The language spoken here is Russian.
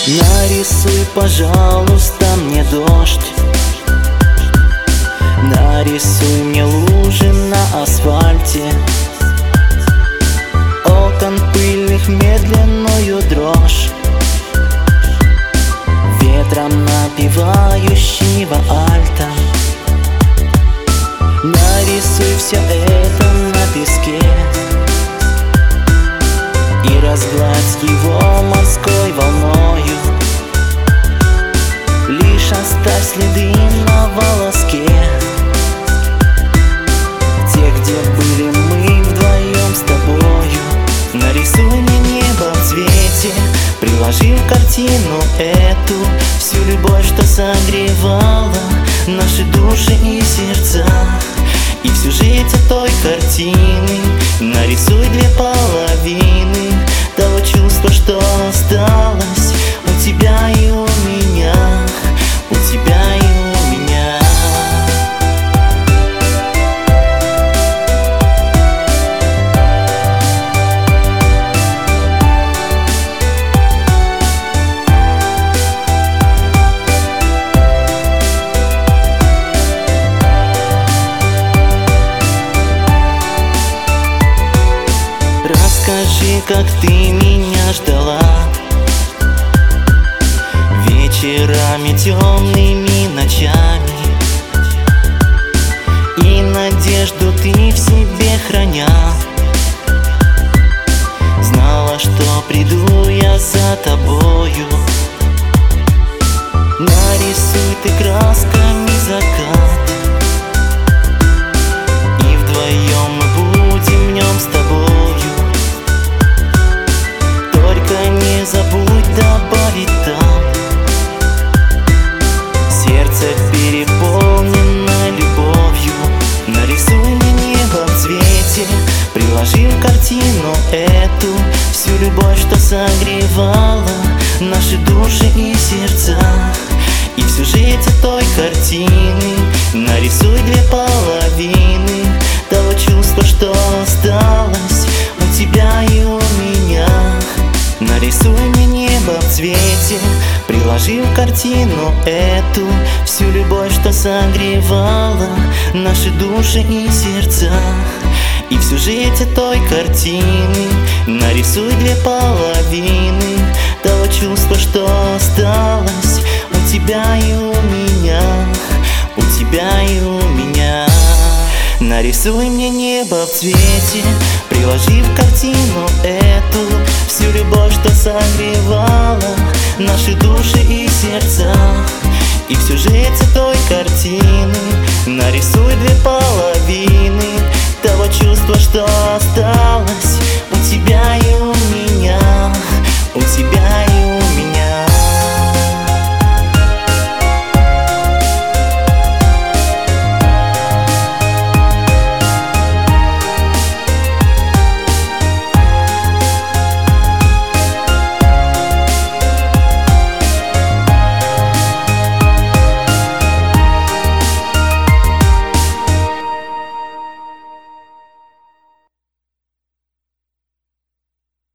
Нарисуй, пожалуйста, мне дождь. Нарисуй мне лужи на асфальте, окон пыльных медленную дрожь, ветром напевающего альта. Нарисуй все это на песке и разгладь его морской волною. Лишь оставь следы на волоске, те, где были мы вдвоем с тобою. Нарисуй мне небо в цвете, приложи в картину эту всю любовь, что согревала наши души и сердца. И всю жизнь той картины нарисуй две половины того чувства, что осталось у тебя и у меня, у тебя и у меня. Расскажи, как ты меня ждала вечерами, темными ночами, и надежду ты в себе храня. Знала, что приду я за тобою. Нарисуй ты красками закат, и вдвоем мы будем в нем с тобою. Не забудь добавить там, сердце переполнено любовью. Нарисуй мне небо в цвете, приложи в картину эту всю любовь, что согревала наши души и сердца. И всю жизнь той картины нарисуй две половины того чувства, что осталось у тебя и у меня. Нарисуй мне небо в цвете, приложи в картину эту всю любовь, что согревала наши души и сердца. И всю жизнь той картины нарисуй две половины того чувства, что осталось у тебя и у меня, у тебя и у меня. Нарисуй мне небо в цвете, приложи в картину эту всю любовь, что согревала наши души и сердца. И всю жизнь той картины нарисуй две половины того чувства, что осталось у тебя и